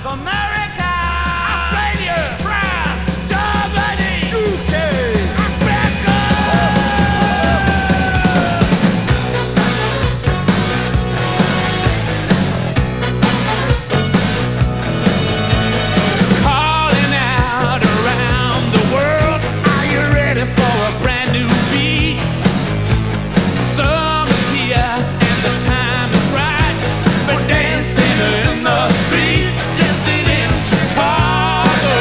South America, Australia, France, Germany, UK, Africa. Calling out around the world, are you ready for a brand new beat? Summer's here and the time is right. We're dancing in the street, dancing in Chicago,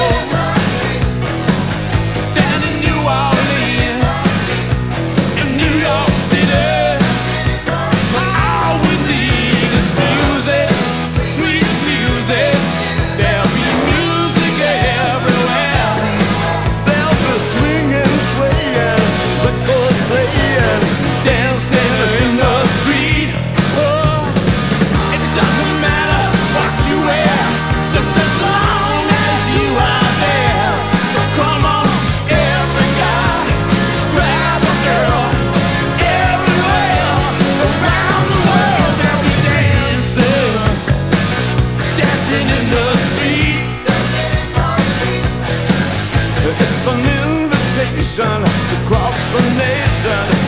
down in New Orleans, in New York City. All we need is music, sweet music. There'll be music everywhere. There'll be swinging, swaying, records playing, dancing in the street. Oh, it doesn't matter what you wear, just as long as you are there. So come on, every guy, grab a girl. Everywhere around the world, they'll be dancing, dancing in the street. It's an invitation across the nation.